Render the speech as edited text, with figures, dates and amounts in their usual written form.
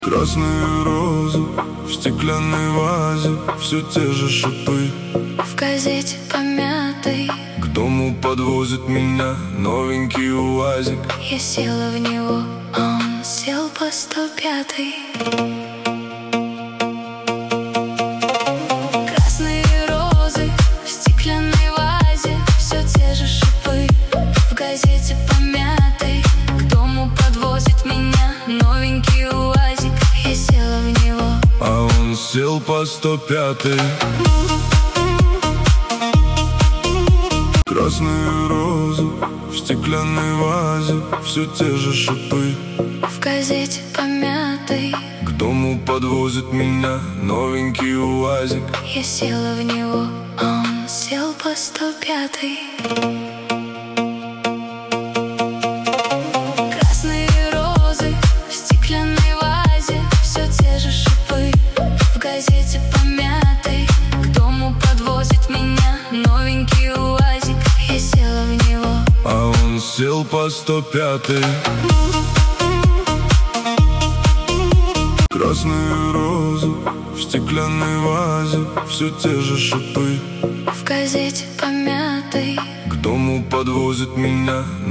Красные розы в стеклянной вазе, все те же шипы. В газете помятой К дому подвозит меня новенький УАЗик. я села в него, а он сел по 105-й. Красные розы в стеклянной вазе, все те же шипы. В газете помятой к дому подвозит меня новенький УАЗик. Я села в него, А он сел по 105-й. Красные розы в стеклянной вазе, все те же шипы. в газете помятой К дому подвозит меня новенький УАЗик. я села в него, а он сел по 105-й. Красные розы в стеклянной вазе, все те же шипы. В газете помятой к дому подвозит меня новенький УАЗик. Я села в него, А он сел по 105-й. Красные розы в стеклянной вазе, все те же шипы. в газете помятой К дому подвозит меня